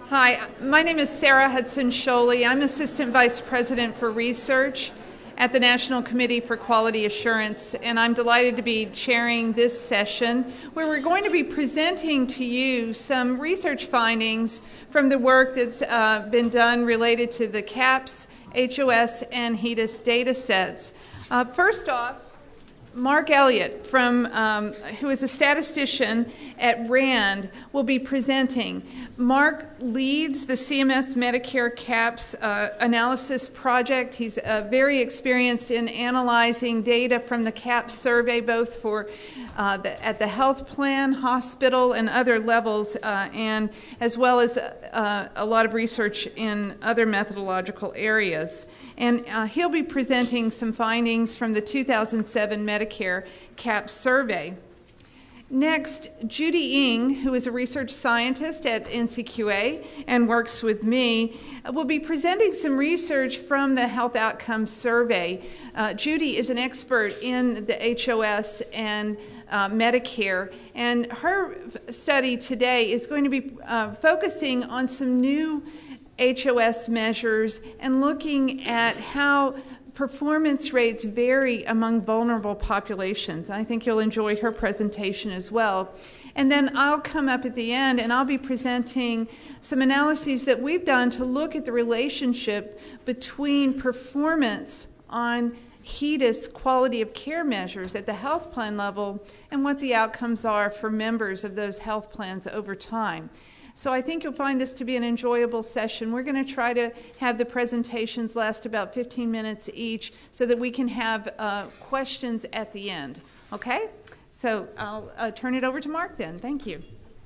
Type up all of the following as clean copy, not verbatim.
Hi, my name is Sarah Hudson Sholey. I'm Assistant Vice President for Research at the National Committee for Quality Assurance, and I'm delighted to be chairing this session where we're going to be presenting to you some research findings from the work that's been done related to the CAPS, HOS, and HEDIS data sets. First off, Mark Elliott, who is a statistician at RAND, will be presenting. Mark leads the CMS Medicare CAPS analysis project. He's very experienced in analyzing data from the CAPS survey, both for at the health plan, hospital, and other levels, and as well as a lot of research in other methodological areas. And he'll be presenting some findings from the 2007 Medicare CAPS survey. Next, Judy Ng, who is a research scientist at NCQA and works with me, will be presenting some research from the Health Outcomes Survey. Judy is an expert in the HOS and Medicare, and her study today is going to be focusing on some new HOS measures and looking at how performance rates vary among vulnerable populations. I think you'll enjoy her presentation as well. And then I'll come up at the end and I'll be presenting some analyses that we've done to look at the relationship between performance on HEDIS quality of care measures at the health plan level and what the outcomes are for members of those health plans over time. So I think you'll find this to be an enjoyable session. We're going to try to have the presentations last about 15 minutes each so that we can have questions at the end. Okay? So I'll turn it over to Mark then. Thank you.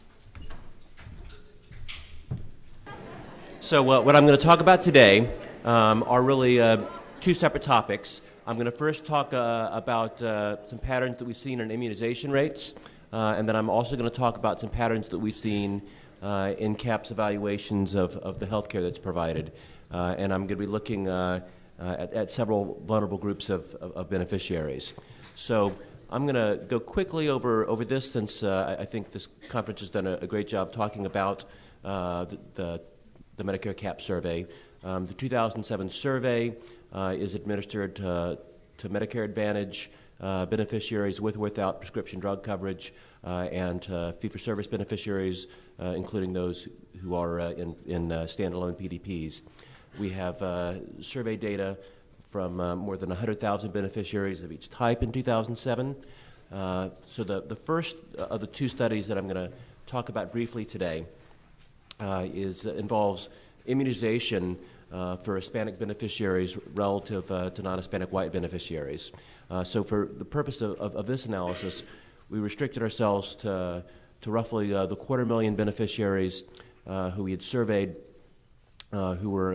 So what I'm going to talk about today are really two separate topics. I'm going to first talk about some patterns that we've seen in immunization rates, and then I'm also going to talk about some patterns that we've seen in CAPS evaluations of the health care that's provided. And I'm going to be looking at several vulnerable groups of beneficiaries. So I'm going to go quickly over this since I think this conference has done a great job talking about the Medicare CAPS survey. The 2007 survey is administered to Medicare Advantage beneficiaries with or without prescription drug coverage, and fee-for-service beneficiaries, including those who are in standalone PDPs. We have survey data from more than 100,000 beneficiaries of each type in 2007. So the first of the two studies that I'm going to talk about briefly today involves immunization for Hispanic beneficiaries relative to non-Hispanic white beneficiaries. So for the purpose of this analysis, we restricted ourselves to roughly the 250,000 beneficiaries who we had surveyed who were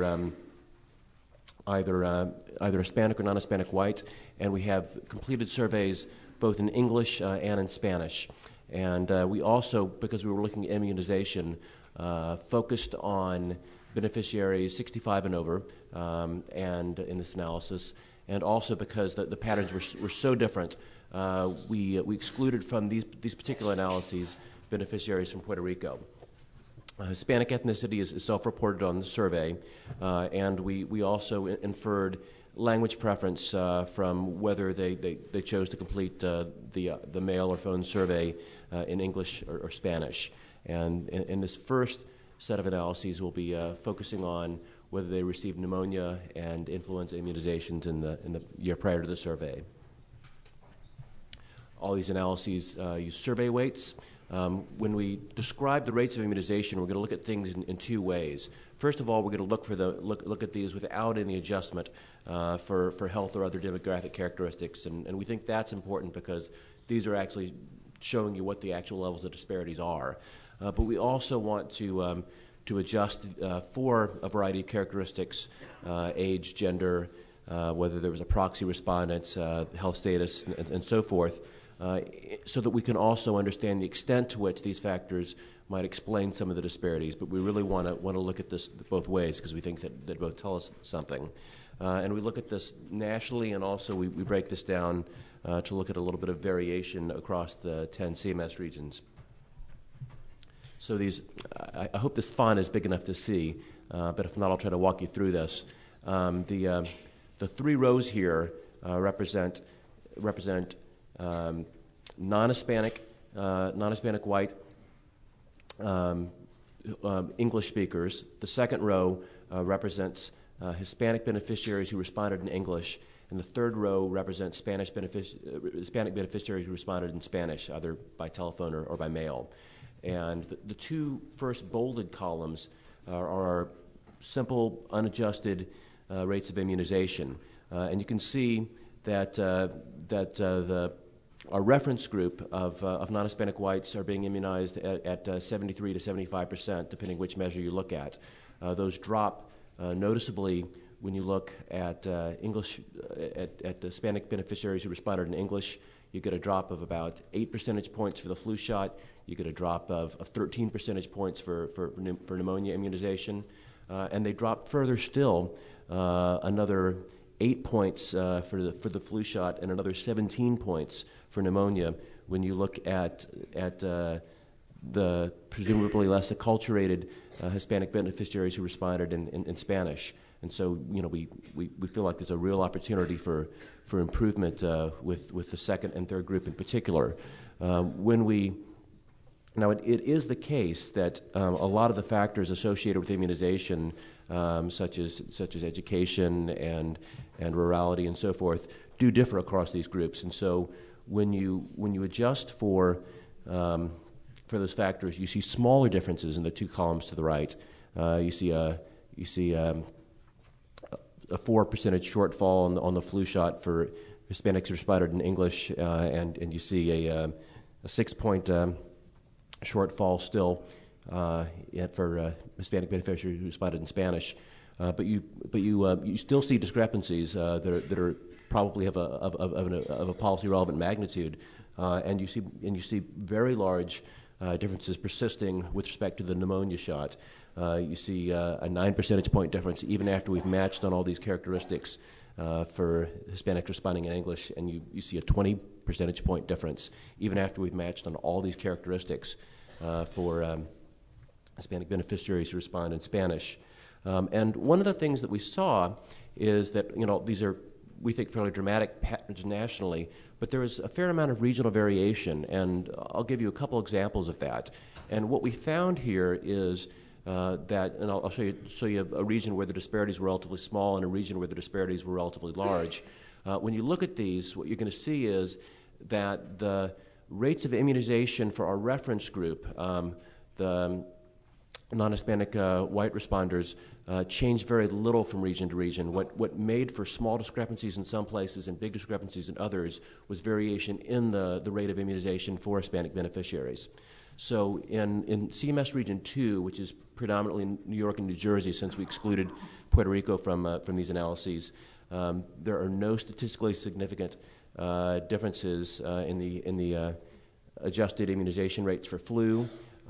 either Hispanic or non-Hispanic white, and we have completed surveys both in English and in Spanish. And we also, because we were looking at immunization, focused on beneficiaries 65 and over, and in this analysis, and also because the patterns were so different, we excluded from these particular analyses beneficiaries from Puerto Rico. Hispanic ethnicity is self-reported on the survey, and we also inferred language preference from whether they chose to complete the mail or phone survey in English or Spanish. And in this first set of analyses, we'll be focusing on whether they received pneumonia and influenza immunizations in the year prior to the survey. All these analyses use survey weights. When we describe the rates of immunization, we're going to look at things in two ways. First of all, we're going to look at these without any adjustment for health or other demographic characteristics, and we think that's important because these are actually showing you what the actual levels of disparities are. But we also want to adjust for a variety of characteristics, age, gender, whether there was a proxy respondent, health status, and so forth, so that we can also understand the extent to which these factors might explain some of the disparities. But we really want to look at this both ways because we think that both tell us something. And we look at this nationally, and also we break this down to look at a little bit of variation across the 10 CMS regions. So I hope this font is big enough to see, but if not, I'll try to walk you through this. The three rows here represent non-Hispanic white English speakers. The second row represents Hispanic beneficiaries who responded in English, and the third row represents Hispanic beneficiaries who responded in Spanish, either by telephone or by mail. And the two first bolded columns are simple, unadjusted rates of immunization. And you can see that our reference group of non-Hispanic whites are being immunized at 73 to 75%, depending which measure you look at. Those drop noticeably when you look at English, at Hispanic beneficiaries who responded in English. You get a drop of about 8 percentage points for the flu shot. You get a drop of 13 percentage points for pneumonia immunization. And they drop further still, another 8 points for the flu shot and another 17 points for pneumonia when you look at the presumably less acculturated Hispanic beneficiaries who responded in Spanish. And so, we feel like there's a real opportunity for improvement with the second and third group in particular. Now, it is the case that a lot of the factors associated with immunization, such as education and rurality and so forth, do differ across these groups. And so, when you adjust for those factors, you see smaller differences in the two columns to the right. You see a 4 percentage shortfall on the flu shot for Hispanics who responded in English, and you see a 6-point shortfall still for Hispanic beneficiaries who responded in Spanish. But you still see discrepancies that are probably of a policy relevant magnitude, and you see very large differences persisting with respect to the pneumonia shot. You see a 9 percentage point difference even after we've matched on all these characteristics for Hispanics responding in English, and you see a 20 percentage point difference even after we've matched on all these characteristics for Hispanic beneficiaries who respond in Spanish. And one of the things that we saw is that, these are, we think, fairly dramatic patterns nationally, but there is a fair amount of regional variation, and I'll give you a couple examples of that. And what we found here is that, and I'll show you a region where the disparities were relatively small and a region where the disparities were relatively large. When you look at these, what you're going to see is that the rates of immunization for our reference group, the non-Hispanic white responders, changed very little from region to region. What made for small discrepancies in some places and big discrepancies in others was variation in the rate of immunization for Hispanic beneficiaries. So in CMS Region 2, which is predominantly New York and New Jersey, since we excluded Puerto Rico from these analyses, there are no statistically significant differences in the adjusted immunization rates for flu,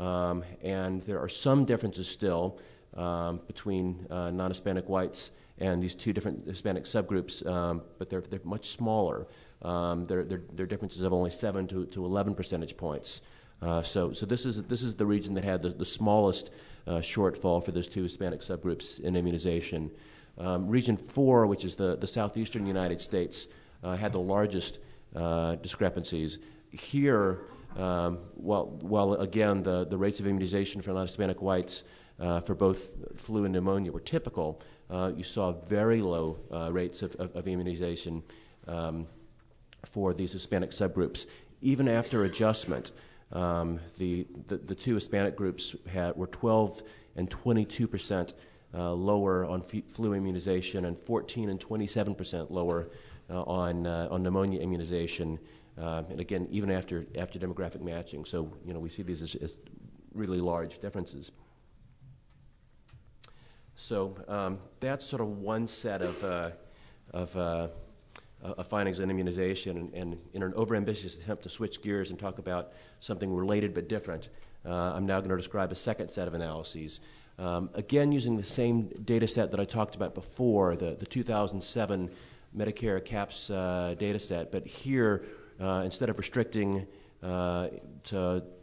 and there are some differences still between non-Hispanic whites and these two different Hispanic subgroups, but they're much smaller. They're differences of only 7 to 11 percentage points. So this is the region that had the smallest shortfall for those two Hispanic subgroups in immunization. Region 4, which is the southeastern United States, had the largest discrepancies. Here, while again the rates of immunization for non-Hispanic whites for both flu and pneumonia were typical, you saw very low rates of immunization for these Hispanic subgroups. Even after adjustment, the two Hispanic groups were 12 and 22% lower on flu immunization and 14 and 27% lower on pneumonia immunization. And again, even after demographic matching. So, we see these as really large differences. So that's sort of one set of findings on immunization. And in an overambitious attempt to switch gears and talk about something related but different, I'm now going to describe a second set of analyses. Again, using the same data set that I talked about before, the 2007 Medicare CAPS data set, but here, instead of restricting to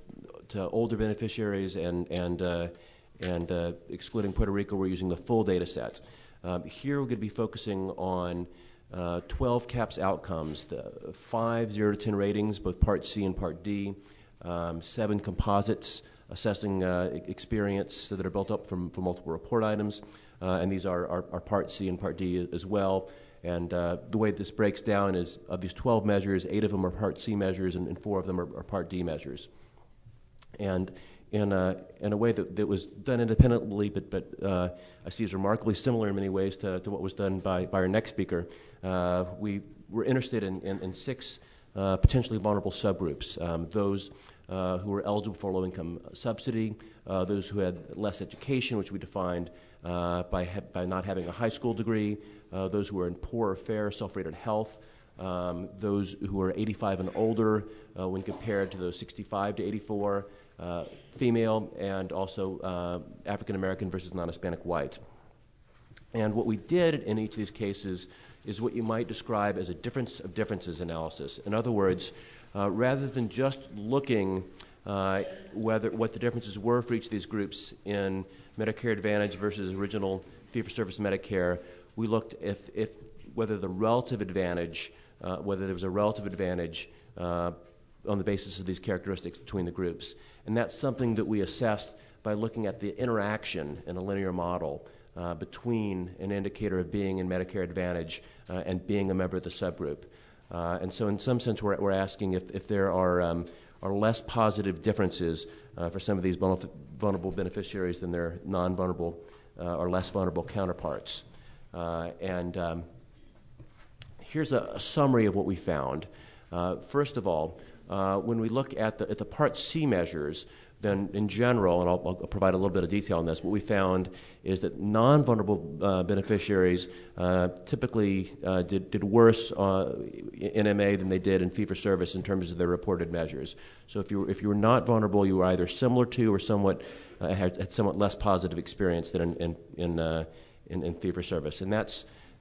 to older beneficiaries, and excluding Puerto Rico, we're using the full data set. Here we're going to be focusing on 12 CAHPS outcomes, the 5 0 to 10 ratings, both Part C and Part D, 7 composites assessing experience that are built up from multiple report items, and these are Part C and Part D as well. And the way this breaks down is, of these 12 measures, 8 of them are Part C measures and 4 of them are Part D measures. And in a way that was done independently, but I see is remarkably similar in many ways to what was done by our next speaker, we were interested in 6 potentially vulnerable subgroups, those who were eligible for low-income subsidy, those who had less education, which we defined by not having a high school degree, those who were in poor or fair self-rated health, those who are 85 and older when compared to those 65 to 84, female, and also African American versus non-Hispanic white. And what we did in each of these cases is what you might describe as a difference of differences analysis. In other words, rather than just looking what the differences were for each of these groups in Medicare Advantage versus original fee-for-service Medicare, we looked whether the relative advantage, whether there was a relative advantage on the basis of these characteristics between the groups. And that's something that we assessed by looking at the interaction in a linear model between an indicator of being in Medicare Advantage and being a member of the subgroup. And so in some sense, we're asking if there are less positive differences for some of these vulnerable beneficiaries than their non-vulnerable or less vulnerable counterparts. And here's a summary of what we found. First of all, when we look at the Part C measures, then in general, and I'll provide a little bit of detail on this, what we found is that non-vulnerable beneficiaries typically did worse in MA than they did in fee-for-service in terms of their reported measures. So if you were not vulnerable, you were either similar to or somewhat had somewhat less positive experience than in fee-for-service, and that's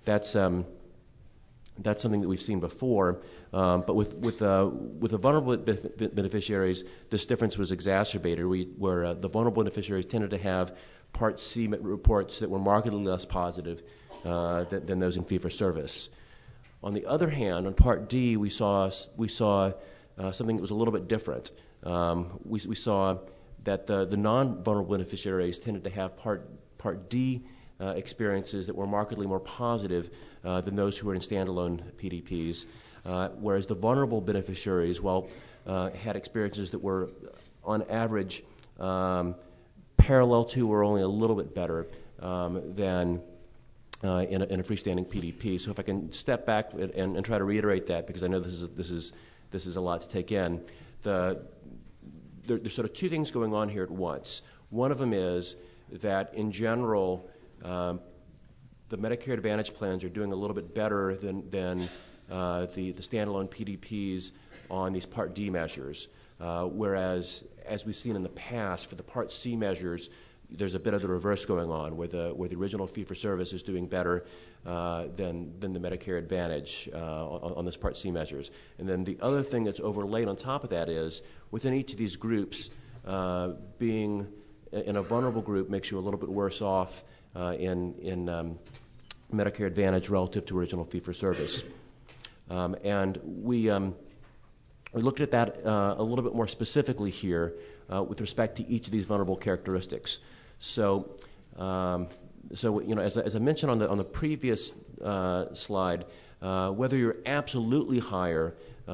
something that we've seen before, but with the vulnerable beneficiaries, this difference was exacerbated, where the vulnerable beneficiaries tended to have Part C reports that were markedly less positive than those in fee-for-service. On the other hand, on Part D, we saw something that was a little bit different. We saw that the non-vulnerable beneficiaries tended to have Part D experiences that were markedly more positive than those who were in standalone PDPs, whereas the vulnerable beneficiaries, had experiences that were, on average, parallel to or only a little bit better than in a freestanding PDP. So if I can step back and try to reiterate that, because I know this is a lot to take in. There's sort of 2 things going on here at once. One of them is that, in general, the Medicare Advantage plans are doing a little bit better than the standalone PDPs on these Part D measures, whereas, as we've seen in the past, for the Part C measures, there's a bit of the reverse going on, where the original fee-for-service is doing better than the Medicare Advantage on those Part C measures. And then the other thing that's overlaid on top of that is, within each of these groups, being in a vulnerable group makes you a little bit worse off in Medicare Advantage relative to original fee-for-service. And we looked at that a little bit more specifically here with respect to each of these vulnerable characteristics. So, as I mentioned on the previous slide, whether you're absolutely higher,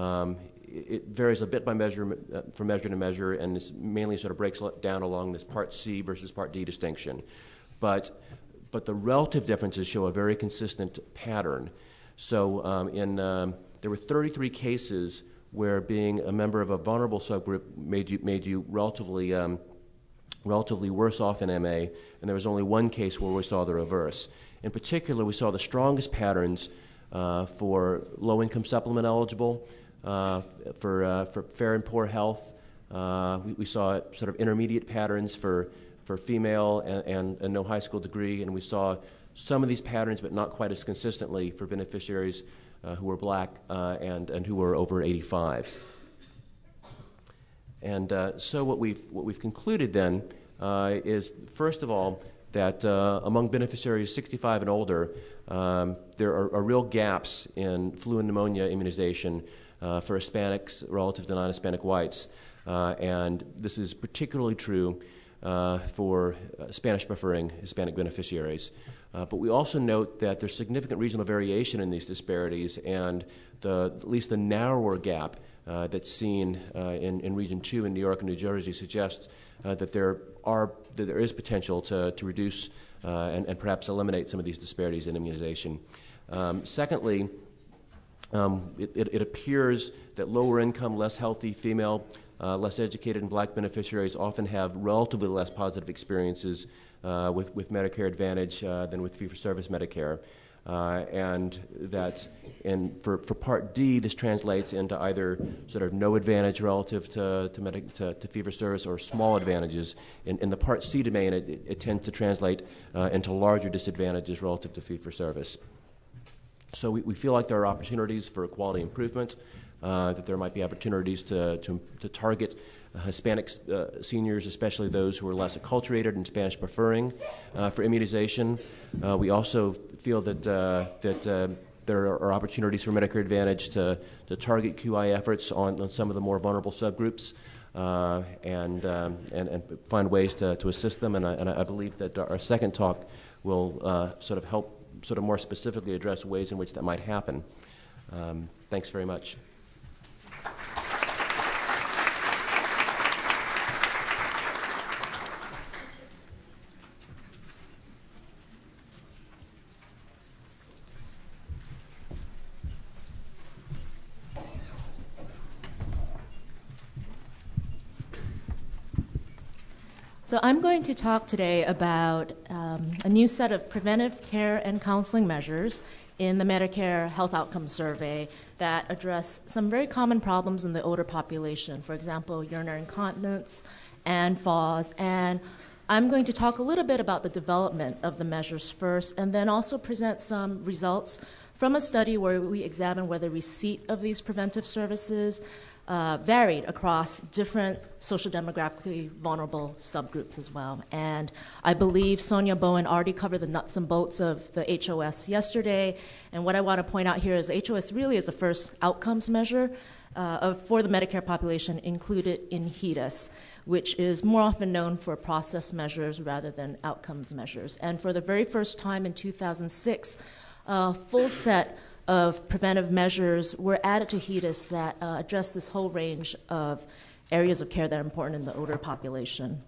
it varies a bit by measure, from measure to measure, and this mainly sort of breaks down along this Part C versus Part D distinction. But the relative differences show a very consistent pattern. So there were 33 cases where being a member of a vulnerable subgroup made you relatively worse off in MA, and there was only 1 case where we saw the reverse. In particular, we saw the strongest patterns for low-income supplement eligible, for fair and poor health. We saw sort of intermediate patterns for female and no high school degree, and we saw some of these patterns, but not quite as consistently, for beneficiaries who were black and who were over 85. And so what we've concluded then is, first of all, that among beneficiaries 65 and older, there are real gaps in flu and pneumonia immunization for Hispanics relative to non-Hispanic whites. And this is particularly true for Spanish-preferring Hispanic beneficiaries. But we also note that there's significant regional variation in these disparities, and at least the narrower gap that's seen in Region 2 in New York and New Jersey suggests that there is potential to reduce and perhaps eliminate some of these disparities in immunization. Secondly, it appears that lower income, less healthy female, less educated and black beneficiaries often have relatively less positive experiences with Medicare Advantage than with fee-for-service Medicare. And that for Part D, this translates into either sort of no advantage relative to fee-for-service or small advantages. In the Part C domain, it tends to translate into larger disadvantages relative to fee-for-service. So we feel like there are opportunities for quality improvement, that there might be opportunities to target Hispanic seniors, especially those who are less acculturated and Spanish-preferring, for immunization. We also feel that there are opportunities for Medicare Advantage to target QI efforts on some of the more vulnerable subgroups and find ways to assist them. And I believe that our second talk will sort of help sort of more specifically address ways in which that might happen. Thanks very much. So I'm going to talk today about a new set of preventive care and counseling measures in the Medicare Health Outcomes Survey that address some very common problems in the older population, for example, urinary incontinence and FAWS. And I'm going to talk a little bit about the development of the measures first, and then also present some results from a study where we examine whether receipt of these preventive services varied across different social demographically vulnerable subgroups as well. And I believe Sonia Bowen already covered the nuts and bolts of the HOS yesterday. And what I want to point out here is HOS really is the first outcomes measure for the Medicare population included in HEDIS, which is more often known for process measures rather than outcomes measures. And for the very first time in 2006, a full set of preventive measures were added to HEDIS that address this whole range of areas of care that are important in the older population.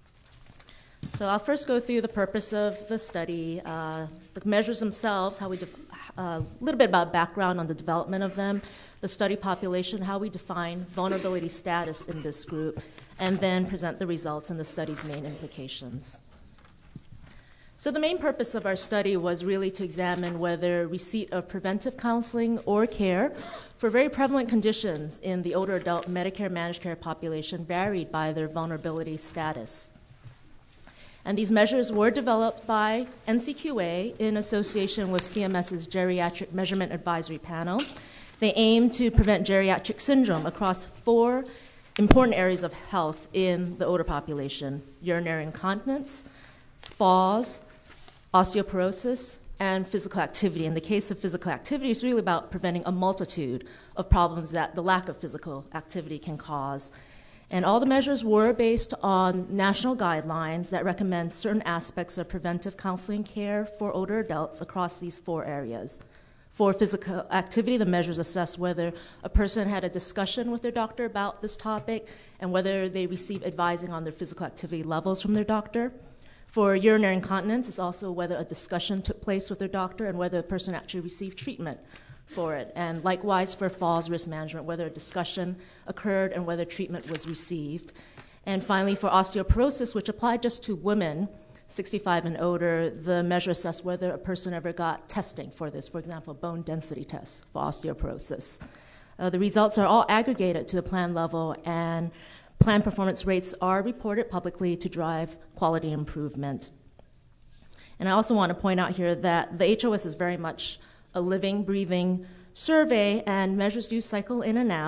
So I'll first go through the purpose of the study, the measures themselves, a little bit about background on the development of them, the study population, how we define vulnerability status in this group, and then present the results and the study's main implications. So the main purpose of our study was really to examine whether receipt of preventive counseling or care for very prevalent conditions in the older adult Medicare managed care population varied by their vulnerability status. And these measures were developed by NCQA in association with CMS's Geriatric Measurement Advisory Panel. They aim to prevent geriatric syndrome across 4 important areas of health in the older population: urinary incontinence, FAWS, osteoporosis, and physical activity. In the case of physical activity, it's really about preventing a multitude of problems that the lack of physical activity can cause. And all the measures were based on national guidelines that recommend certain aspects of preventive counseling care for older adults across these 4 areas. For physical activity, the measures assess whether a person had a discussion with their doctor about this topic and whether they receive advising on their physical activity levels from their doctor. For urinary incontinence, it's also whether a discussion took place with their doctor and whether the person actually received treatment for it. And likewise for FAWS risk management, whether a discussion occurred and whether treatment was received. And finally, for osteoporosis, which applied just to women 65 and older, the measure assessed whether a person ever got testing for this, for example, bone density tests for osteoporosis. The results are all aggregated to the plan level, and plan performance rates are reported publicly to drive quality improvement. And I also want to point out here that the HOS is very much a living, breathing survey, and measures do cycle in and out.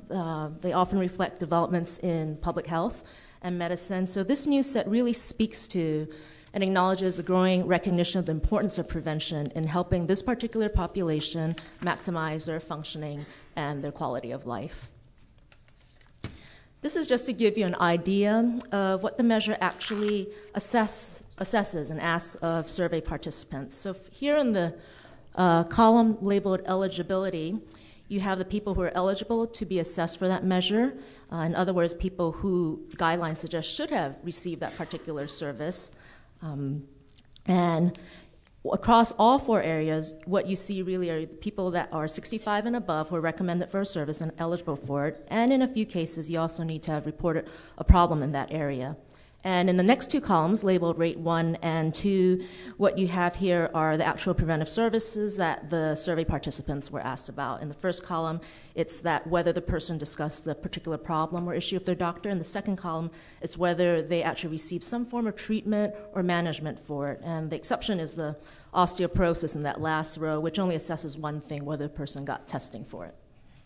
They often reflect developments in public health and medicine. So this new set really speaks to and acknowledges a growing recognition of the importance of prevention in helping this particular population maximize their functioning and their quality of life. This is just to give you an idea of what the measure actually assesses and asks of survey participants. So here in the column labeled eligibility, you have the people who are eligible to be assessed for that measure. In other words, people who guidelines suggest should have received that particular service. And across all four areas, what you see really are the people that are 65 and above who are recommended for a service and eligible for it. And in a few cases, you also need to have reported a problem in that area. And in the next two columns, labeled rate 1 and 2, what you have here are the actual preventive services that the survey participants were asked about. In the first column, it's that whether the person discussed the particular problem or issue with their doctor. In the second column, it's whether they actually received some form of treatment or management for it. And the exception is the osteoporosis in that last row, which only assesses one thing, whether the person got testing for it.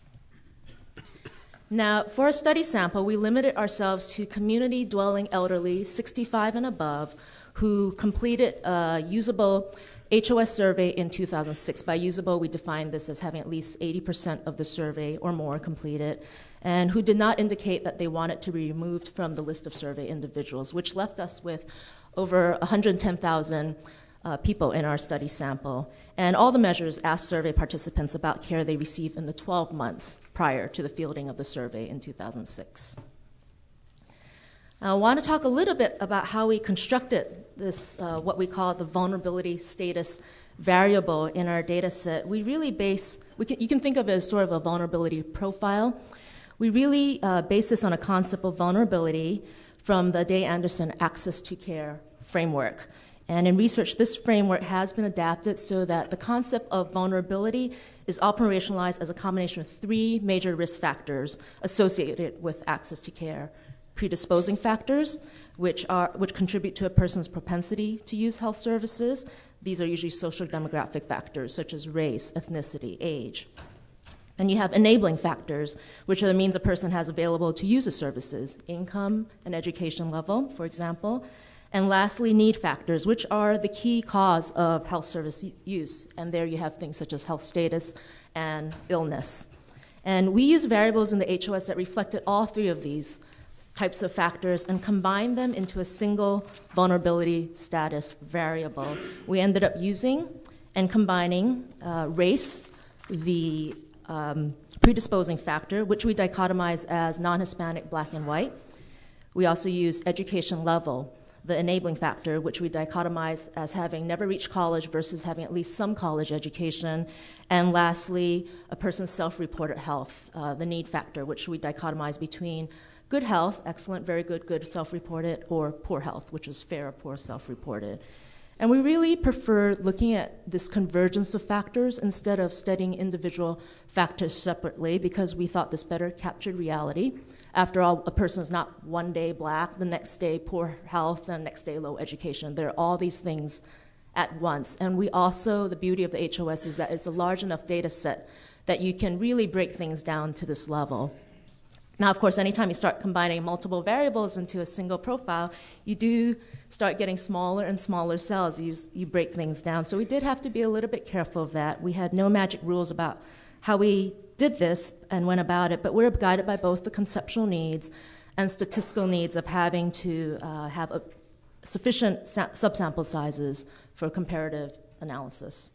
Now, for a study sample, we limited ourselves to community-dwelling elderly, 65 and above, who completed a usable HOS survey in 2006. By usable, we define this as having at least 80% of the survey or more completed, and who did not indicate that they wanted to be removed from the list of survey individuals, which left us with over 110,000 people in our study sample. And all the measures asked survey participants about care they received in the 12 months prior to the fielding of the survey in 2006. I want to talk a little bit about how we constructed this, what we call the vulnerability status variable in our data set. We really you can think of it as sort of a vulnerability profile. We really base this on a concept of vulnerability from the Day Anderson Access to Care framework. And in research, this framework has been adapted so that the concept of vulnerability is operationalized as a combination of three major risk factors associated with access to care. Predisposing factors, which contribute to a person's propensity to use health services. These are usually social demographic factors such as race, ethnicity, age. And you have enabling factors, which are the means a person has available to use the services, income and education level, for example. And lastly, need factors, which are the key cause of health service use. And there you have things such as health status and illness. And we use variables in the HOS that reflected all three of these types of factors and combined them into a single vulnerability status variable. We ended up using and combining race, the predisposing factor, which we dichotomize as non-Hispanic, black, and white. We also use education level, the enabling factor, which we dichotomize as having never reached college versus having at least some college education. And lastly, a person's self-reported health, the need factor, which we dichotomize between good health, excellent, very good, good self-reported, or poor health, which is fair or poor self-reported. And we really prefer looking at this convergence of factors instead of studying individual factors separately because we thought this better captured reality. After all, a person is not one day black, the next day poor health, the next day low education. There are all these things at once. And we also, the beauty of the HOS is that it's a large enough data set that you can really break things down to this level. Now, of course, anytime you start combining multiple variables into a single profile, you do start getting smaller and smaller cells. You break things down. So we did have to be a little bit careful of that. We had no magic rules about how we did this and went about it, but we're guided by both the conceptual needs and statistical needs of having to have sufficient subsample sizes for comparative analysis.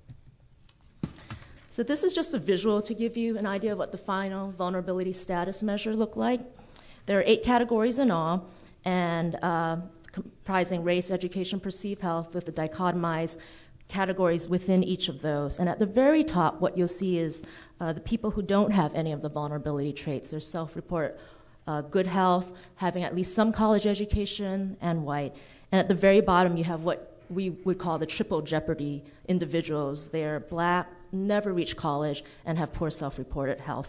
So this is just a visual to give you an idea of what the final vulnerability status measure looked like. There are 8 categories in all, and comprising race, education, perceived health, with the dichotomized categories within each of those. And at the very top, what you'll see is the people who don't have any of the vulnerability traits. There's self-report good health, having at least some college education, and white. And at the very bottom, you have what we would call the triple jeopardy individuals. They're black, never reach college, and have poor self-reported health.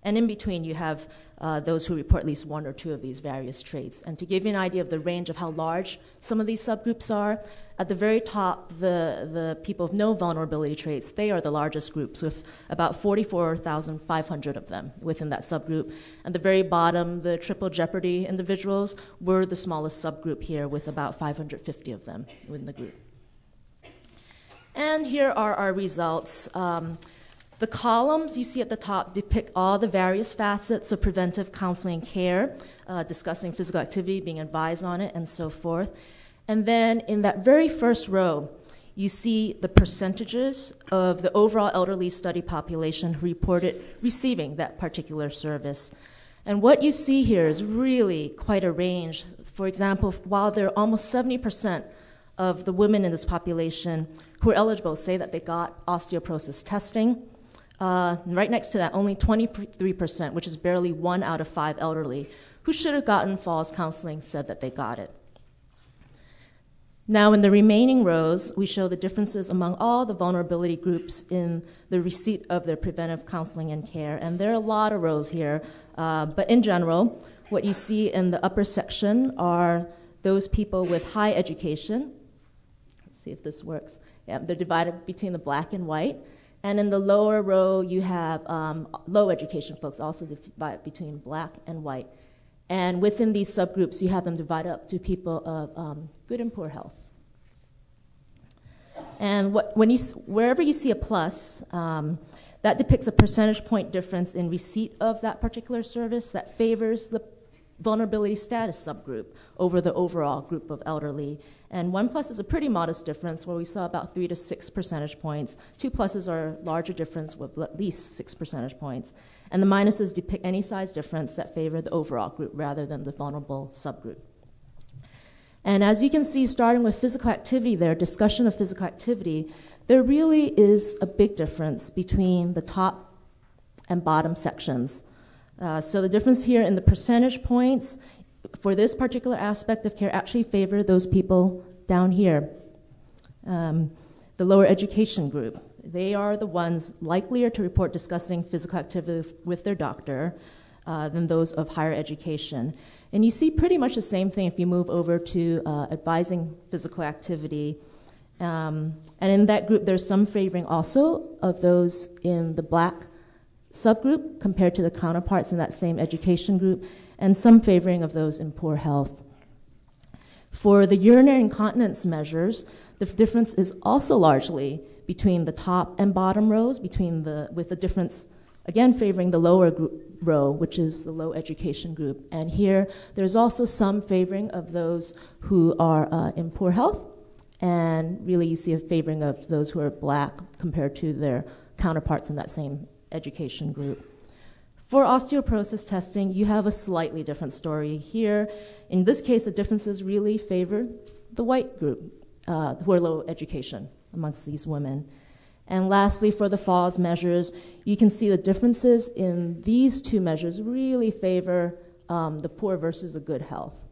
And in between, you have those who report at least one or two of these various traits. And to give you an idea of the range of how large some of these subgroups are, at the very top, the people with no vulnerability traits, they are the largest groups with about 44,500 of them within that subgroup. At the very bottom, the triple jeopardy individuals were the smallest subgroup here with about 550 of them within the group. And here are our results. The columns you see at the top depict all the various facets of preventive counseling and care, discussing physical activity, being advised on it, and so forth. And then in that very first row, you see the percentages of the overall elderly study population who reported receiving that particular service. And what you see here is really quite a range. For example, while there are almost 70% of the women in this population who are eligible say that they got osteoporosis testing, right next to that, only 23%, which is barely 1 out of 5 elderly, who should have gotten falls counseling said that they got it. Now, in the remaining rows, we show the differences among all the vulnerability groups in the receipt of their preventive counseling and care. And there are a lot of rows here, but in general, what you see in the upper section are those people with high education. Let's see if this works. Yeah, they're divided between the black and white. And in the lower row, you have low education folks, also divided between black and white. And within these subgroups, you have them divided up to people of good and poor health. And wherever you see a plus, that depicts a percentage point difference in receipt of that particular service that favors the vulnerability status subgroup over the overall group of elderly. And 1 plus is a pretty modest difference where we saw about 3 to 6 percentage points. 2 pluses are a larger difference with at least 6 percentage points. And the minuses depict any size difference that favor the overall group rather than the vulnerable subgroup. And as you can see, starting with physical activity there, discussion of physical activity, there really is a big difference between the top and bottom sections. So the difference here in the percentage points for this particular aspect of care actually favor those people down here, the lower education group. They are the ones likelier to report discussing physical activity with their doctor than those of higher education. And you see pretty much the same thing if you move over to advising physical activity. And in that group, there's some favoring also of those in the black subgroup compared to the counterparts in that same education group, and some favoring of those in poor health. For the urinary incontinence measures, the difference is also largely between the top and bottom rows, with the difference, again, favoring the lower row, which is the low education group. And here, there's also some favoring of those who are in poor health, and really you see a favoring of those who are black compared to their counterparts in that same education group. For osteoporosis testing, you have a slightly different story here. In this case, the differences really favor the white group, who are low education amongst these women. And lastly, for the falls measures, you can see the differences in these two measures really favor the poor versus the good health.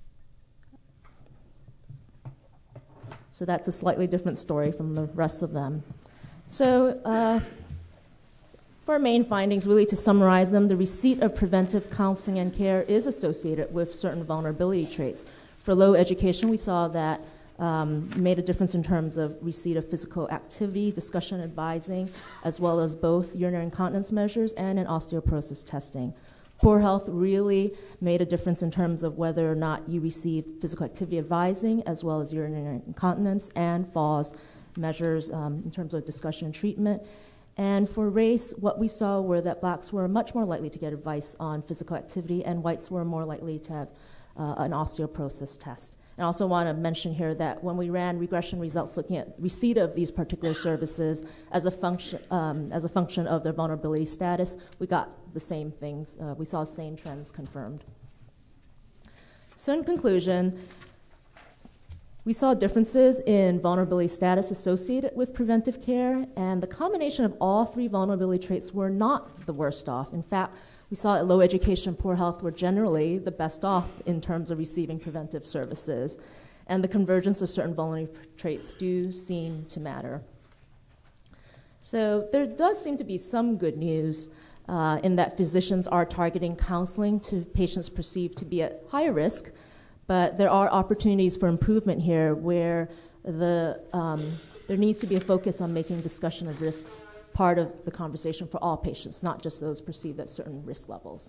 So that's a slightly different story from the rest of them. So for our main findings, really to summarize them, the receipt of preventive counseling and care is associated with certain vulnerability traits. For low education, we saw that made a difference in terms of receipt of physical activity, discussion advising, as well as both urinary incontinence measures and in osteoporosis testing. Poor health really made a difference in terms of whether or not you received physical activity advising, as well as urinary incontinence and falls measures in terms of discussion and treatment. And for race, what we saw were that blacks were much more likely to get advice on physical activity, and whites were more likely to have an osteoporosis test. And I also want to mention here that when we ran regression results looking at receipt of these particular services as a function of their vulnerability status, we got the same things. We saw the same trends confirmed. So in conclusion, we saw differences in vulnerability status associated with preventive care, and the combination of all three vulnerability traits were not the worst off. In fact, we saw that low education and poor health were generally the best off in terms of receiving preventive services, and the convergence of certain vulnerability traits do seem to matter. So there does seem to be some good news. in that physicians are targeting counseling to patients perceived to be at higher risk, but there are opportunities for improvement here where there needs to be a focus on making discussion of risks part of the conversation for all patients, not just those perceived at certain risk levels.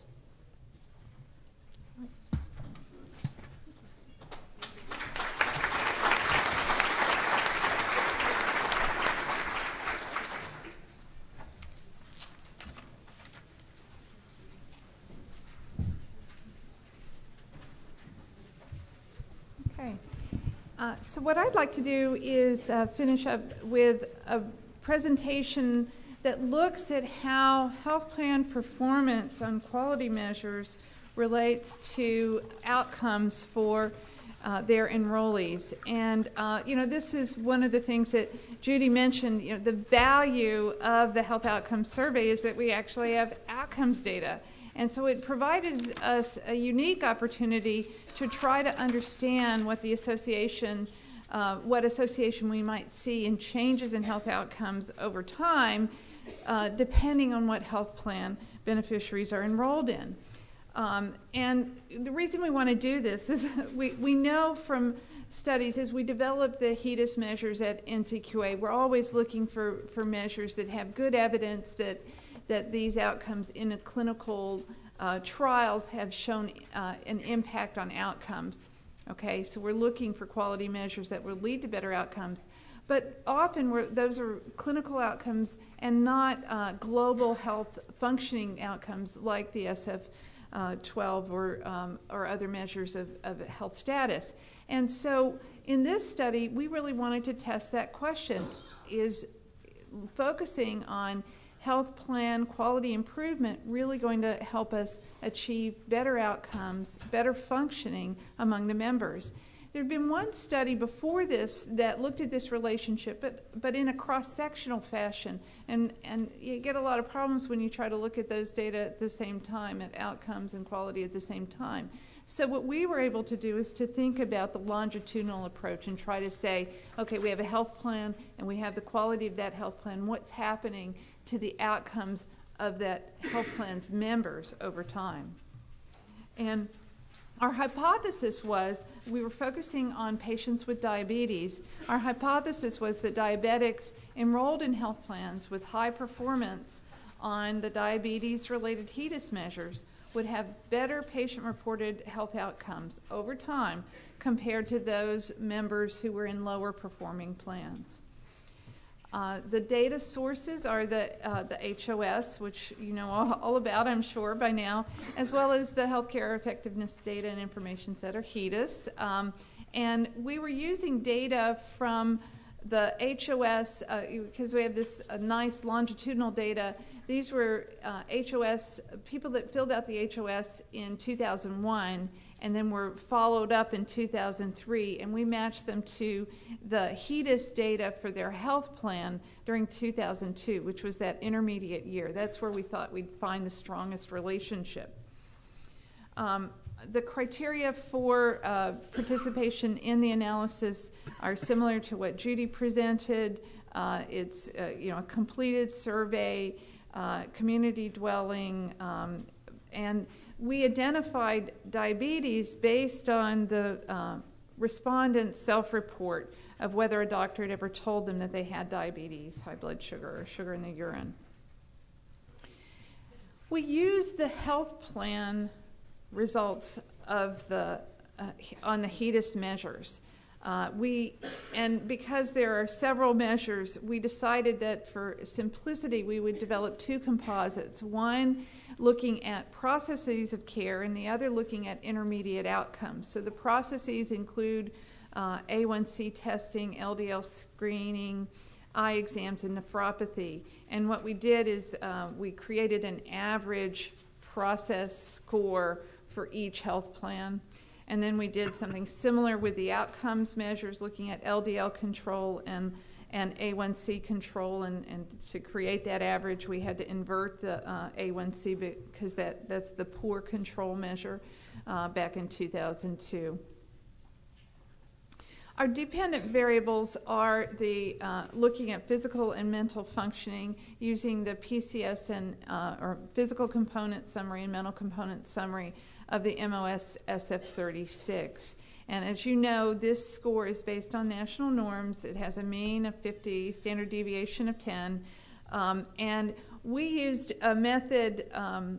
So what I'd like to do is finish up with a presentation that looks at how health plan performance on quality measures relates to outcomes for their enrollees. And, this is one of the things that Judy mentioned. The value of the Health Outcomes Survey is that we actually have outcomes data. And so it provided us a unique opportunity to try to understand what the association, what association we might see in changes in health outcomes over time, depending on what health plan beneficiaries are enrolled in. And the reason we want to do this is we know from studies as we develop the HEDIS measures at NCQA, we're always looking for measures that have good evidence that these outcomes in a clinical trials have shown an impact on outcomes. Okay, so we're looking for quality measures that will lead to better outcomes. But often those are clinical outcomes and not global health functioning outcomes like the SF-12 or other measures of health status. And so in this study, we really wanted to test that question. Is focusing on health plan quality improvement really going to help us achieve better outcomes, better functioning among the members? There had been one study before this that looked at this relationship, but in a cross-sectional fashion. And you get a lot of problems when you try to look at those data at the same time, at outcomes and quality at the same time. So what we were able to do is to think about the longitudinal approach and try to say, okay, we have a health plan and we have the quality of that health plan. What's happening to the outcomes of that health plan's members over time? And our hypothesis was, we were focusing on patients with diabetes. Our hypothesis was that diabetics enrolled in health plans with high performance on the diabetes-related HEDIS measures would have better patient-reported health outcomes over time compared to those members who were in lower-performing plans. The data sources are the HOS, which you know all about, I'm sure, by now, as well as the Healthcare Effectiveness Data and Information Center, HEDIS. And we were using data from the HOS, because we have this nice longitudinal data. These were HOS, people that filled out the HOS in 2001 and then were followed up in 2003, and we matched them to the HEDIS data for their health plan during 2002, which was that intermediate year. That's where we thought we'd find the strongest relationship. The criteria for participation in the analysis are similar to what Judy presented. It's a completed survey, community dwelling, and we identified diabetes based on the respondent's self-report of whether a doctor had ever told them that they had diabetes, high blood sugar, or sugar in the urine. We used the health plan results of on the HEDIS measures. And because there are several measures, we decided that for simplicity we would develop two composites, one looking at processes of care and the other looking at intermediate outcomes. So the processes include A1C testing, LDL screening, eye exams, and nephropathy. And what we did is we created an average process score for each health plan. And then we did something similar with the outcomes measures, looking at LDL control and A1C control. And to create that average, we had to invert the A1C because that's the poor control measure back in 2002. Our dependent variables are the looking at physical and mental functioning using the PCS or physical component summary and mental component summary of the MOS SF36. And as you know, this score is based on national norms. It has a mean of 50, standard deviation of 10. And we used a method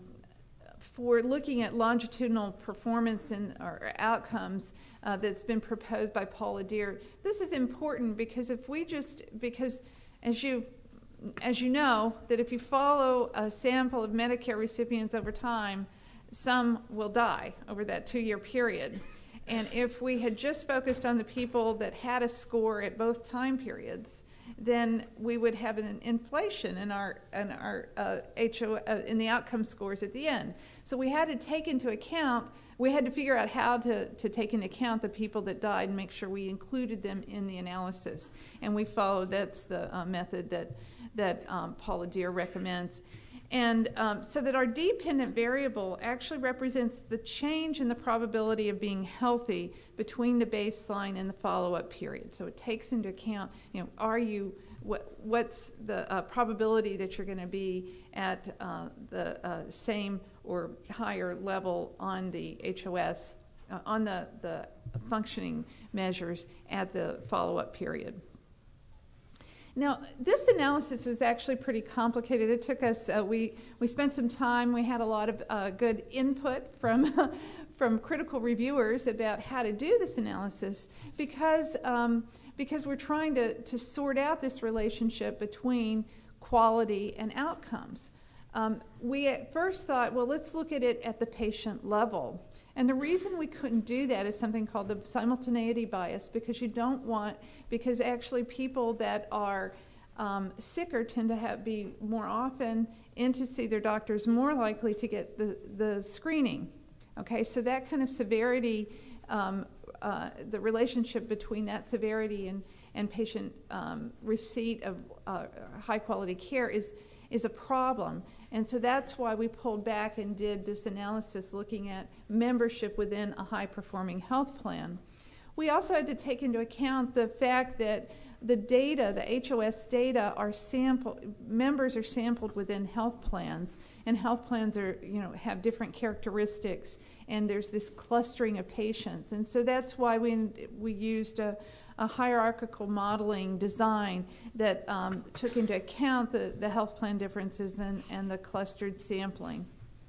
for looking at longitudinal performance or outcomes that's been proposed by Paula Deer. This is important because as you know, that if you follow a sample of Medicare recipients over time, some will die over that 2-year period. And if we had just focused on the people that had a score at both time periods, then we would have an inflation in our in the outcome scores at the end. So we had to figure out how to take into account the people that died and make sure we included them in the analysis. And we followed, that's the method that Paula Deer recommends. And so that our dependent variable actually represents the change in the probability of being healthy between the baseline and the follow-up period. So it takes into account, what's the probability that you're going to be at the same or higher level on the HOS, on the functioning measures at the follow-up period. Now, this analysis was actually pretty complicated. It took us, we spent some time, we had a lot of good input from critical reviewers about how to do this analysis because we're trying to sort out this relationship between quality and outcomes. We at first thought, well, let's look at it at the patient level. And the reason we couldn't do that is something called the simultaneity bias, because actually people that are sicker tend to be more often in to see their doctors, more likely to get the screening. Okay, so that kind of severity, the relationship between that severity and patient receipt of high quality care is a problem. And so that's why we pulled back and did this analysis looking at membership within a high-performing health plan. We also had to take into account the fact that the data, the HOS data, members are sampled within health plans, and health plans have different characteristics, and there's this clustering of patients. And so that's why we used a hierarchical modeling design that took into account the health plan differences and the clustered sampling.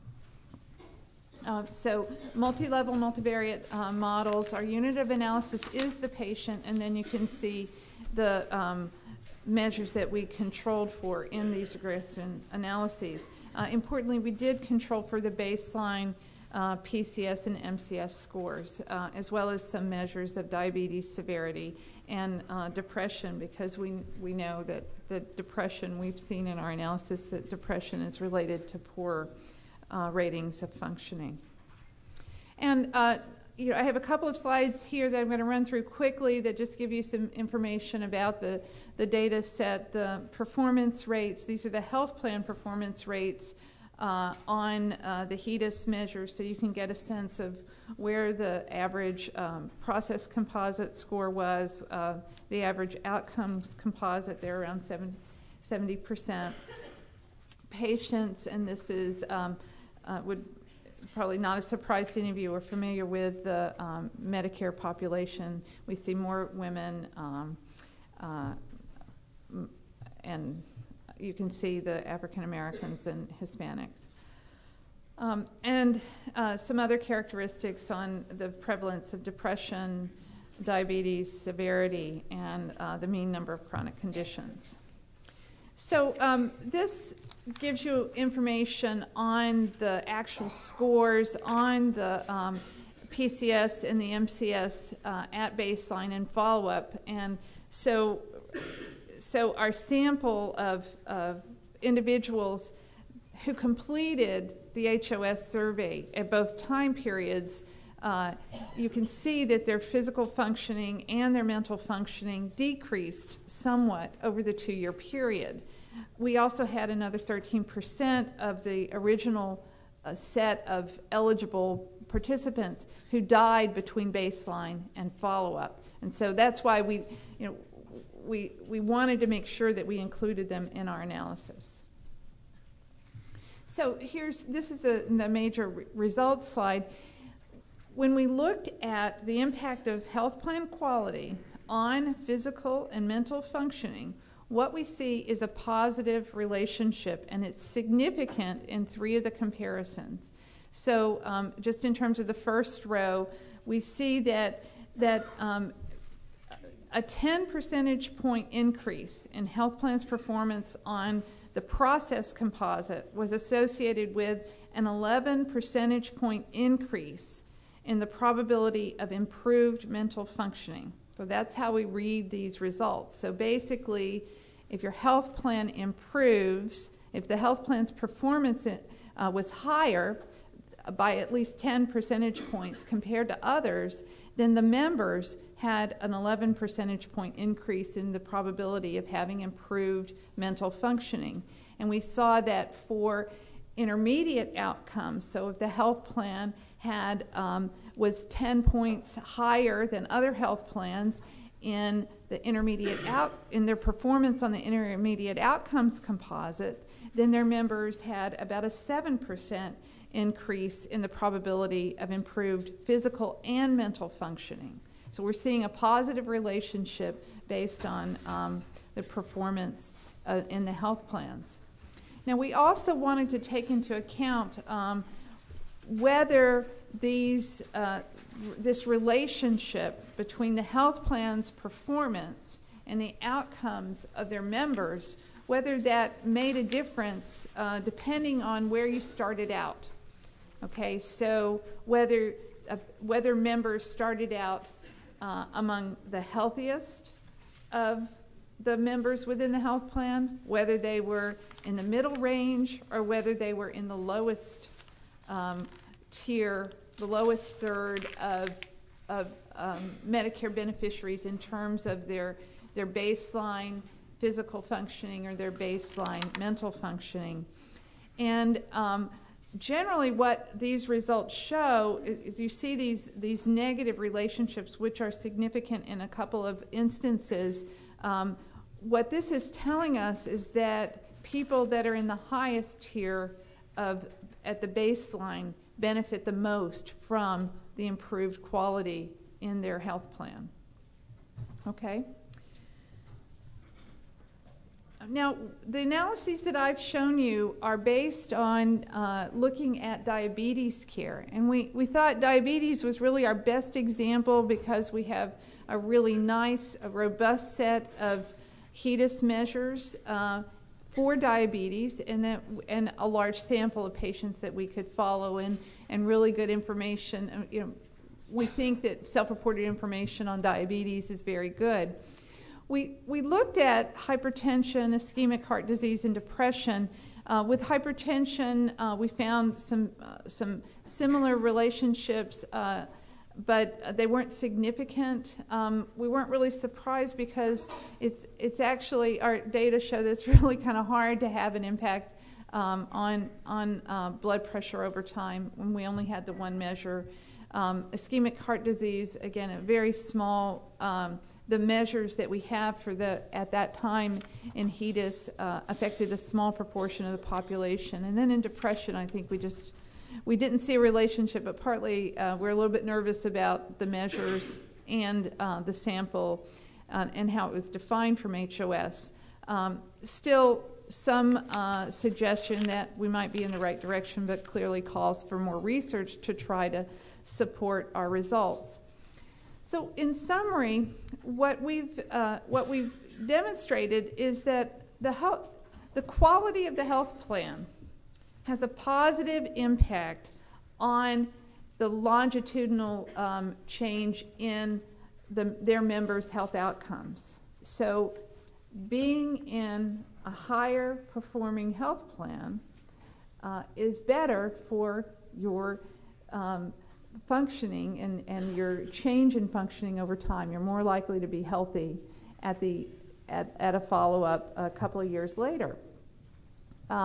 So multi-level, multivariate models, our unit of analysis is the patient, and then you can see the measures that we controlled for in these regression analyses. Importantly, we did control for the baseline PCS and MCS scores, as well as some measures of diabetes severity and depression, because we know that the depression, we've seen in our analysis that depression is related to poor ratings of functioning. And I have a couple of slides here that I'm going to run through quickly that just give you some information about the data set, the performance rates. These are the health plan performance rates on the HEDIS measures, so you can get a sense of where the average process composite score was, the average outcomes composite, they're around 70%. Patients, and this is would probably not a surprise to any of you who are familiar with the Medicare population. We see more women, and you can see the African Americans and Hispanics. And some other characteristics on the prevalence of depression, diabetes severity, and the mean number of chronic conditions. So this gives you information on the actual scores on the PCS and the MCS at baseline and follow-up. And so our sample of individuals who completed the HOS survey at both time periods, you can see that their physical functioning and their mental functioning decreased somewhat over the 2-year period. We also had another 13% of the original set of eligible participants who died between baseline and follow-up. And so that's why we wanted to make sure that we included them in our analysis. So this is the major results slide. When we looked at the impact of health plan quality on physical and mental functioning, what we see is a positive relationship, and it's significant in 3 of the comparisons. So just in terms of the first row, we see that a 10 percentage point increase in health plans' performance on the process composite was associated with an 11 percentage point increase in the probability of improved mental functioning. So that's how we read these results. So basically, if your health plan improves, if the health plan's performance was higher by at least 10 percentage points compared to others, then the members had an 11 percentage point increase in the probability of having improved mental functioning. And we saw that for intermediate outcomes. So if the health plan was 10 points higher than other health plans in their performance on the intermediate outcomes composite, then their members had about a 7% increase in the probability of improved physical and mental functioning. So we're seeing a positive relationship based on the performance in the health plans. Now, we also wanted to take into account whether this relationship between the health plan's performance and the outcomes of their members, whether that made a difference depending on where you started out. Okay, so whether members started out among the healthiest of the members within the health plan, whether they were in the middle range, or whether they were in the lowest tier, the lowest third of Medicare beneficiaries in terms of their baseline physical functioning or their baseline mental functioning. And generally what these results show is you see these negative relationships, which are significant in a couple of instances. What this is telling us is that people that are in the highest tier at the baseline benefit the most from the improved quality in their health plan. Okay? Now, the analyses that I've shown you are based on looking at diabetes care. And we thought diabetes was really our best example because we have a really nice, robust set of HEDIS measures for diabetes and a large sample of patients that we could follow and really good information. We think that self-reported information on diabetes is very good. We looked at hypertension, ischemic heart disease, and depression. With hypertension, we found some similar relationships, but they weren't significant. We weren't really surprised because it's actually, our data show that it's really kind of hard to have an impact on blood pressure over time when we only had the one measure. Ischemic heart disease, again, a very small. The measures that we have at that time in HEDIS affected a small proportion of the population. And then in depression, I think we didn't see a relationship, but partly we're a little bit nervous about the measures and the sample and how it was defined from HOS. Still some suggestion that we might be in the right direction, but clearly calls for more research to try to support our results. So in summary, what we've demonstrated is that the quality of the health plan has a positive impact on the longitudinal change in their members' health outcomes. So being in a higher performing health plan is better for your functioning and your change in functioning over time. You're more likely to be healthy at a follow-up a couple of years later.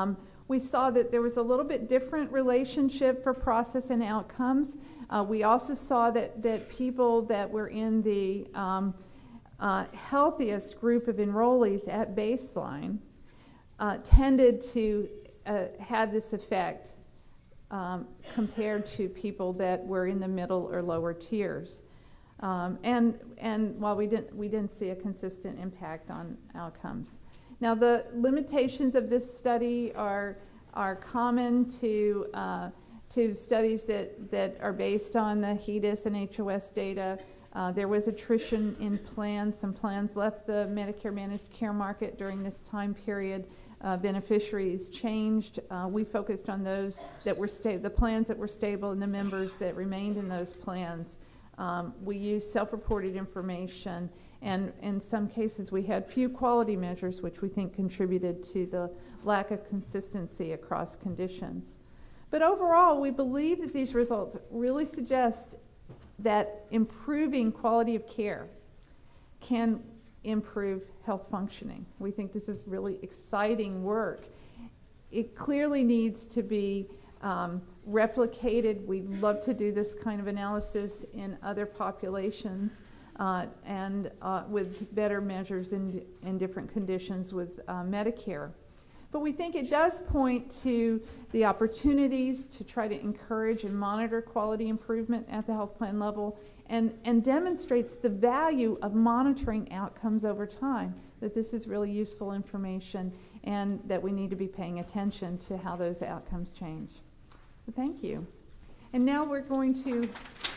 We saw that there was a little bit different relationship for process and outcomes. We also saw that people that were in the healthiest group of enrollees at baseline tended to have this effect compared to people that were in the middle or lower tiers. And while we didn't see a consistent impact on outcomes. Now, the limitations of this study are common to studies that are based on the HEDIS and HOS data. There was attrition in plans. Some plans left the Medicare managed care market during this time period. Beneficiaries changed. We focused on those that were the plans that were stable and the members that remained in those plans. We used self-reported information, and in some cases we had few quality measures, which we think contributed to the lack of consistency across conditions. But overall, we believe that these results really suggest that improving quality of care can improve health functioning. We think this is really exciting work. It clearly needs to be replicated. We'd love to do this kind of analysis in other populations and with better measures in different conditions with Medicare. But we think it does point to the opportunities to try to encourage and monitor quality improvement at the health plan level and demonstrates the value of monitoring outcomes over time, that this is really useful information and that we need to be paying attention to how those outcomes change. So thank you. And now we're going to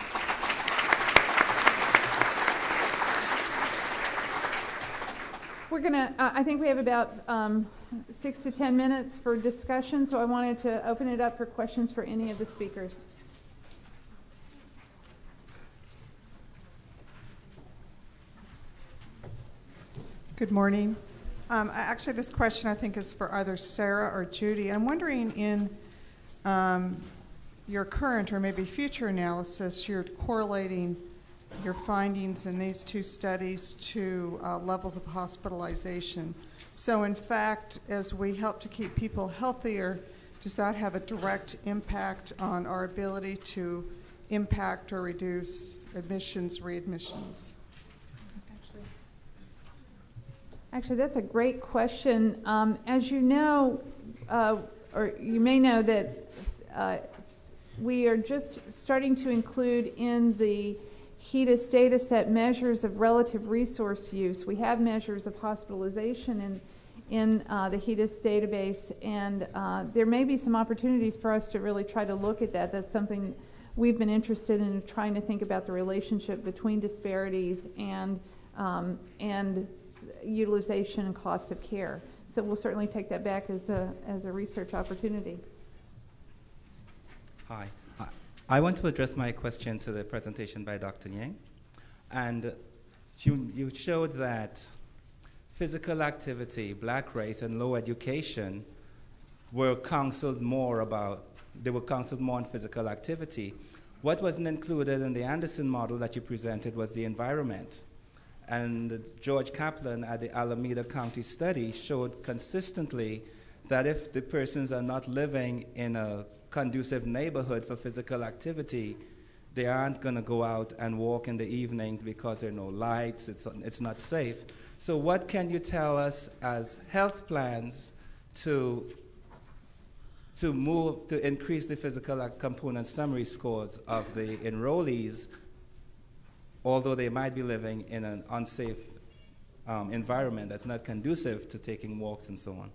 I think we have about 6 to 10 minutes for discussion, so I wanted to open it up for questions for any of the speakers. Good morning. Actually, this question I think is for either Sarah or Judy. I'm wondering in your current or maybe future analysis, you're correlating your findings in these two studies to levels of hospitalization. So in fact, as we help to keep people healthier, does that have a direct impact on our ability to impact or reduce admissions, readmissions? Actually, that's a great question. As you know, or you may know that we are just starting to include in the HEDIS data set measures of relative resource use. We have measures of hospitalization in the HEDIS database, and there may be some opportunities for us to really try to look at that. That's something we've been interested in, trying to think about the relationship between disparities and utilization and cost of care. So we'll certainly take that back as a research opportunity. Hi. I want to address my question to the presentation by Dr. Yang. And you showed that physical activity, black race, and low education were counseled more on physical activity. What wasn't included in the Anderson model that you presented was the environment. And George Kaplan at the Alameda County study showed consistently that if the persons are not living in a conducive neighborhood for physical activity, they aren't going to go out and walk in the evenings because there are no lights, it's not safe. So what can you tell us as health plans to increase the physical component summary scores of the enrollees, although they might be living in an unsafe environment that's not conducive to taking walks and so on?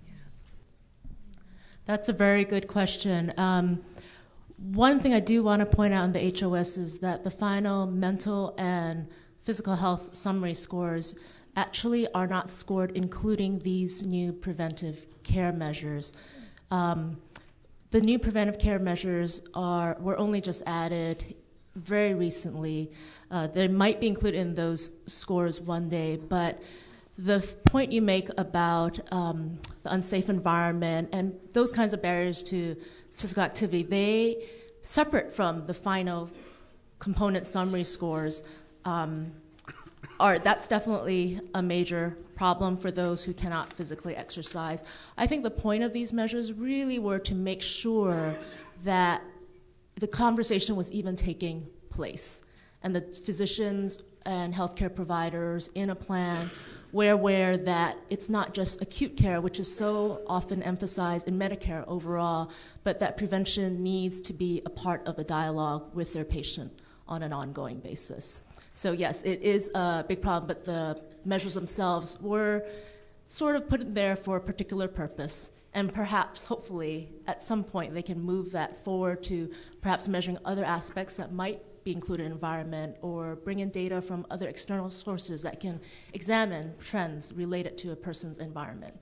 That's a very good question. One thing I do want to point out in the HOS is that the final mental and physical health summary scores actually are not scored including these new preventive care measures. The new preventive care measures were only just added very recently. They might be included in those scores one day, but the point you make about the unsafe environment and those kinds of barriers to physical activity, they, separate from the final component summary scores, that's definitely a major problem for those who cannot physically exercise. I think the point of these measures really were to make sure that the conversation was even taking place, and the physicians and healthcare providers in a plan were aware that it's not just acute care, which is so often emphasized in Medicare overall, but that prevention needs to be a part of the dialogue with their patient on an ongoing basis. So yes, it is a big problem, but the measures themselves were sort of put there for a particular purpose, and perhaps, hopefully, at some point they can move that forward to perhaps measuring other aspects that might be included in environment, or bring in data from other external sources that can examine trends related to a person's environment.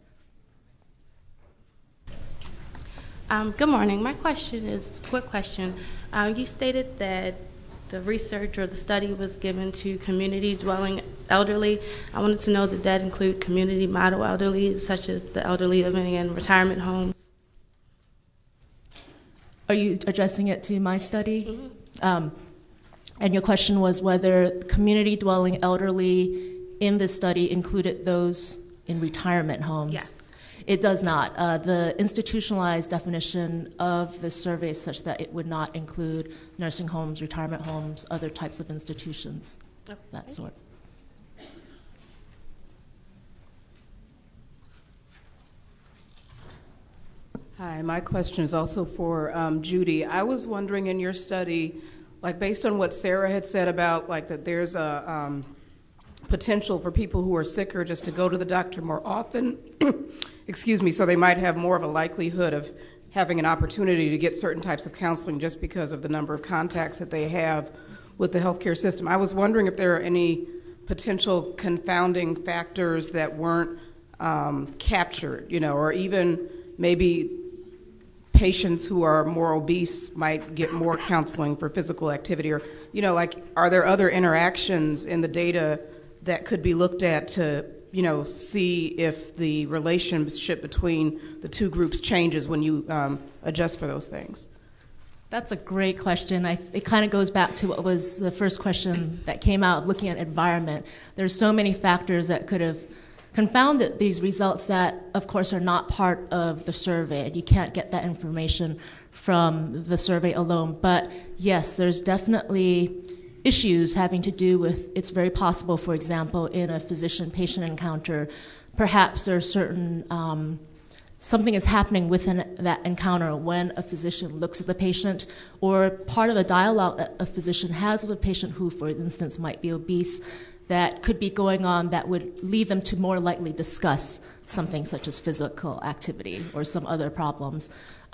Good morning. My question is a quick question. You stated that the research or the study was given to community-dwelling elderly. I wanted to know, did that include community model elderly, such as the elderly living in retirement homes? Are you addressing it to my study? Mm-hmm. And your question was whether community-dwelling elderly in this study included those in retirement homes. Yes. It does not. The institutionalized definition of the survey is such that it would not include nursing homes, retirement homes, other types of institutions, that sort. Hi, my question is also for Judy. I was wondering, in your study, like based on what Sarah had said about like that there's a potential for people who are sicker just to go to the doctor more often, excuse me, so they might have more of a likelihood of having an opportunity to get certain types of counseling just because of the number of contacts that they have with the healthcare system. I was wondering if there are any potential confounding factors that weren't captured, or even maybe patients who are more obese might get more counseling for physical activity, or, are there other interactions in the data that could be looked at to, see if the relationship between the two groups changes when you adjust for those things? That's a great question. It kind of goes back to what was the first question that came out, looking at environment. There's so many factors that could have confounded these results that, of course, are not part of the survey. You can't get that information from the survey alone. But yes, there's definitely issues having to do with, it's very possible, for example, in a physician-patient encounter, perhaps there's certain, something is happening within that encounter when a physician looks at the patient, or part of a dialogue that a physician has with a patient who, for instance, might be obese, that could be going on that would lead them to more likely discuss something such as physical activity or some other problems.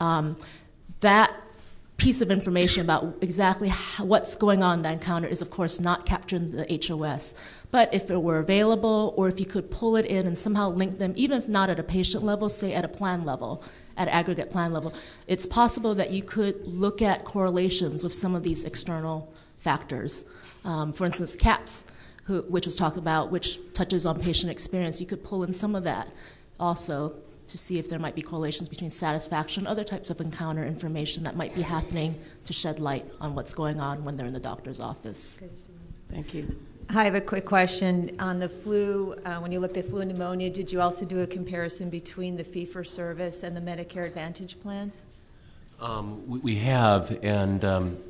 That piece of information about exactly what's going on in that encounter is, of course, not captured in the HOS. But if it were available, or if you could pull it in and somehow link them, even if not at a patient level, say at a plan level, at aggregate plan level, it's possible that you could look at correlations with some of these external factors. For instance, CAPS, which was talked about, which touches on patient experience, you could pull in some of that also to see if there might be correlations between satisfaction, other types of encounter information that might be happening to shed light on what's going on when they're in the doctor's office. Thank you. Hi, I have a quick question. On the flu, when you looked at flu and pneumonia, did you also do a comparison between the fee-for-service and the Medicare Advantage plans? We have, and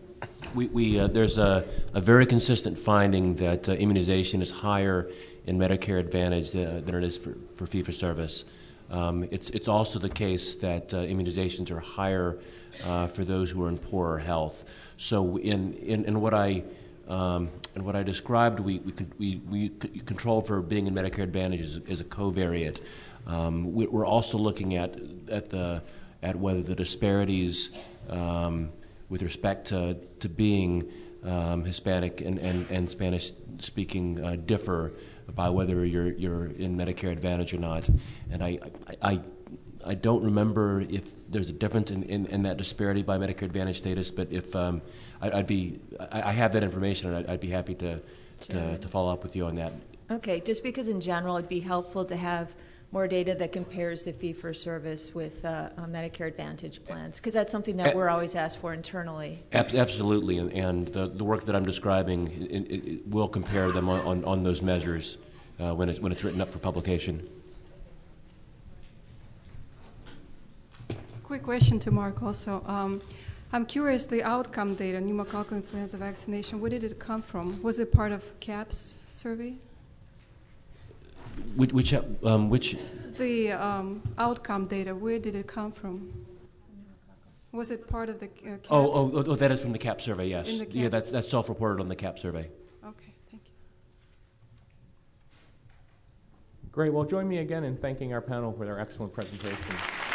there's a very consistent finding that immunization is higher in Medicare Advantage than it is for fee-for-service. It's also the case that immunizations are higher for those who are in poorer health. So in what I described, we control for being in Medicare Advantage as a covariate. We're also looking at whether the disparities with respect to being Hispanic and Spanish speaking differ by whether you're in Medicare Advantage or not. And I don't remember if there's a difference in that disparity by Medicare Advantage status, but if I have that information, and I'd be happy to follow up with you on that. Okay, just because in general it'd be helpful to have more data that compares the fee-for-service with Medicare Advantage plans? Because that's something that we're always asked for internally. Absolutely, and the work that I'm describing it will compare them on those measures when it's written up for publication. Quick question to Mark also. I'm curious, the outcome data, pneumococcal influenza vaccination, where did it come from? Was it part of CAPS survey? Which The outcome data, where did it come from? Was it part of the CAPS? Oh, that is from the CAP survey, yes. In the Yeah, CAPS. that's self-reported on the CAP survey. Okay, thank you. Great. Well, join me again in thanking our panel for their excellent presentation.